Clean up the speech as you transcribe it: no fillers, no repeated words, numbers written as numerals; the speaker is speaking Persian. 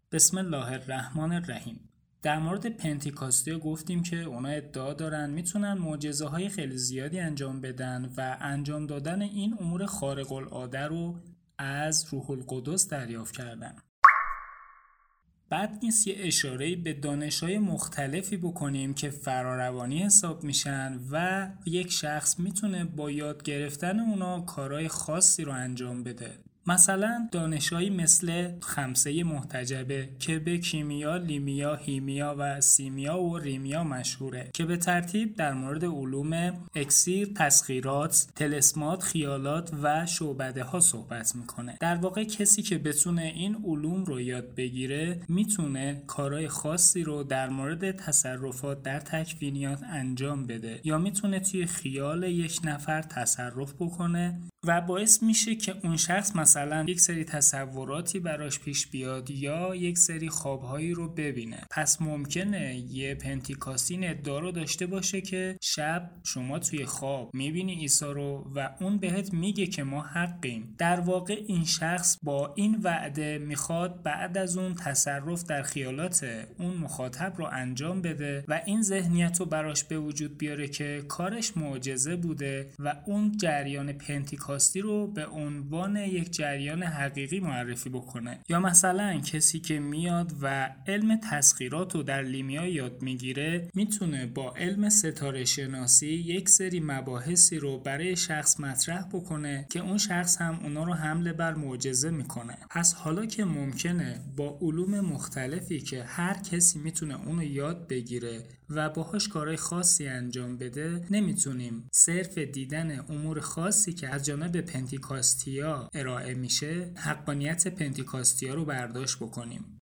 بسم الله الرحمن الرحیم. در مورد پنتیکاستیا گفتیم که اونا ادعا دارن میتونن معجزه‌های خیلی زیادی انجام بدن و انجام دادن این امور خارق العاده رو از روح القدس دریافت کردن. بد نیست یه اشاره‌ای به دانش‌های مختلفی بکنیم که فراروانی حساب میشن و یک شخص میتونه با یاد گرفتن اونا کارهای خاصی رو انجام بده. مثلا دانش‌هایی مثل خمسه محتجبه که به کیمیا، لیمیا، هیمیا و سیمیا و ریمیا مشهوره که به ترتیب در مورد علوم اکسیر، تسخیرات، طلسمات، خیالات و شعبده ها صحبت میکنه. در واقع کسی که بتونه این علوم رو یاد بگیره میتونه کارهای خاصی رو در مورد تصرفات در تکوینیات انجام بده یا میتونه توی خیال یک نفر تصرف بکنه و باعث میشه که اون شخص مثلا یک سری تصوراتی براش پیش بیاد یا یک سری خوابهایی رو ببینه. پس ممکنه یه پنتیکاستی این ادعا رو داشته باشه که شب شما توی خواب میبینی عیسی رو و اون بهت میگه که ما حقیم. در واقع این شخص با این وعده میخواد بعد از اون تصرف در خیالات اون مخاطب رو انجام بده و این ذهنیت رو براش به وجود بیاره که کارش معجزه بوده و اون جریان پنتیکاستی رو به عنوان یک جریان حقیقی معرفی بکنه. یا مثلا کسی که میاد و علم تسخیرات رو در لیمیا یاد میگیره میتونه با علم ستاره شناسی یک سری مباحثی رو برای شخص مطرح بکنه که اون شخص هم اونا رو حمله بر معجزه میکنه. پس حالا که ممکنه با علوم مختلفی که هر کسی میتونه اونو یاد بگیره و باهاش کارهای خاصی انجام بده، نمیتونیم صرف دیدن امور خاصی که از جانب پنتیکاستیا ارائه میشه حقانیت پنتیکاستیا رو برداشت بکنیم.